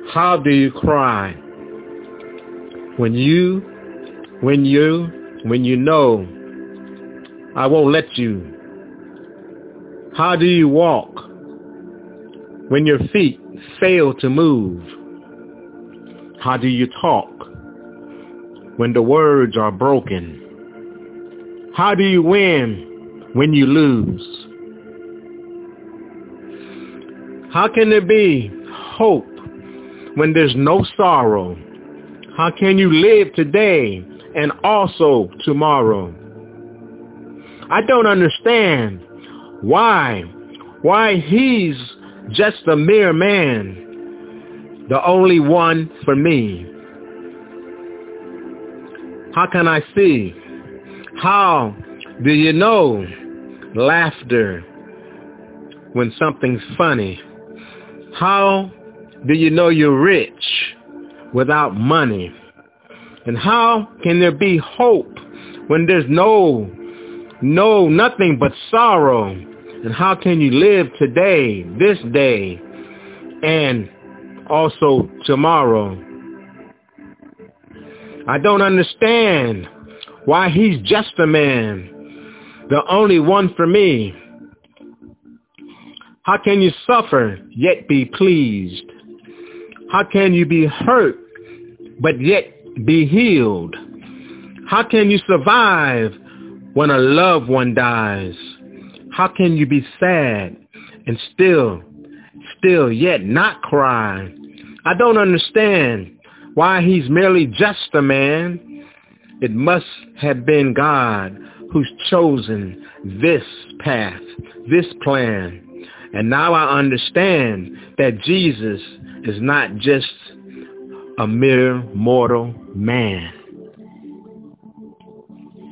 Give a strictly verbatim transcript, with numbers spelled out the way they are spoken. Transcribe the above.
How do you cry when you, when you, when you know I won't let you? How do you walk when your feet fail to move? How do you talk when the words are broken? How do you win when you lose? How can there be hope when there's no sorrow? How can you live today and also tomorrow? I don't understand why, why he's just a mere man, the only one for me. How can I see? How do you know laughter when something's funny? How do you know you're rich without money? And how can there be hope when there's no, no, nothing but sorrow? And how can you live today, this day, and also tomorrow? I don't understand why he's just a man, the only one for me. How can you suffer yet be pleased? How can you be hurt but yet be healed? How can you survive when a loved one dies? How can you be sad and still, still yet not cry? I don't understand why he's merely just a man. It must have been God who's chosen this path, this plan. And now I understand that Jesus is not just a mere mortal man.